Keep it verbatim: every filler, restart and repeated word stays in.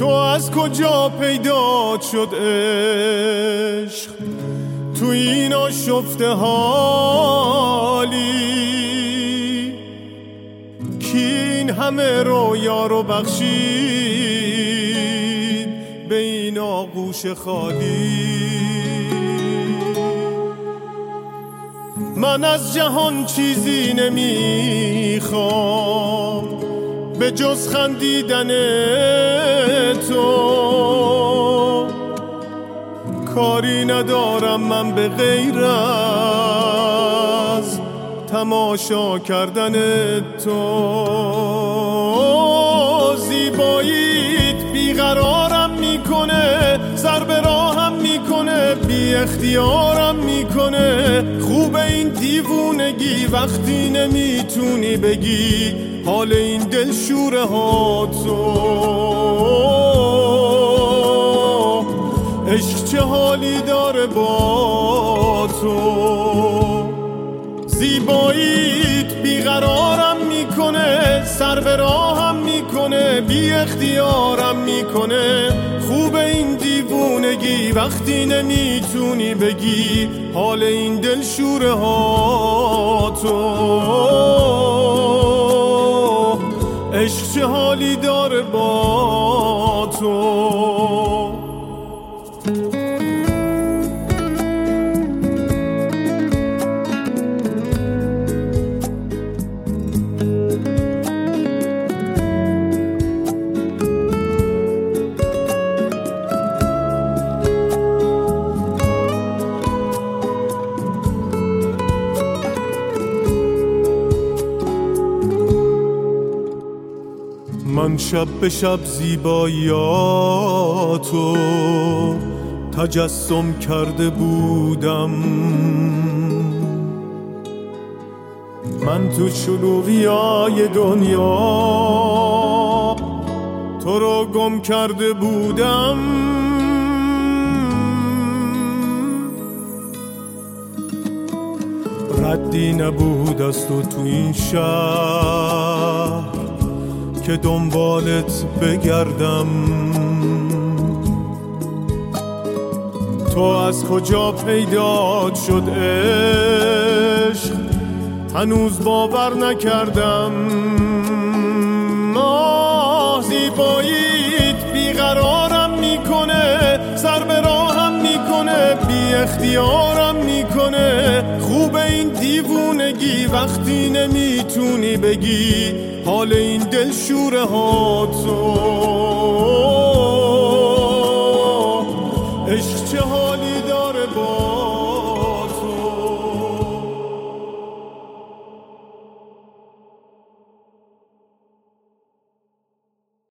تو از کجا پیدا شد عشق تو این آشفته حالی کی این همه رویا رو بخشید به این آغوش خالی. من از جهان چیزی نمیخوام به جز خندیدن تو، کاری ندارم من به غیر از تماشا کردن تو. زیباییت بیقرارم میکنه، سر به راهم میکنه، بی اختیارم میکنه. خوب این دیوونگی وقتی نمیتونی بگی حال این دلشوره ها تو. عشق چه حالی داره با تو. زیباییت بیقرارم میکنه، سر به راهم میکنه، بی اختیارم میکنه. خوب این دیوونگی وقتی نمیتونی بگی حال این دلشوره ها تو. عشق چه حالی داره با تو. من شب به شب زیباییاتو تجسم کرده بودم، من تو شلوغیای دنیا تو رو گم کرده بودم. ردی نبود از تو تو این شهر که دنبالت بگردم. تو از کجا پیدا شد عشق هنوز باور نکردم. آه زیباییت بیقرارم میکنه، سر به راهم میکنه، بی اختیارم میکنه. خوب این دیوونگی وقتی نمیتونی بگی حال این دلشوره ها تو. عشق چه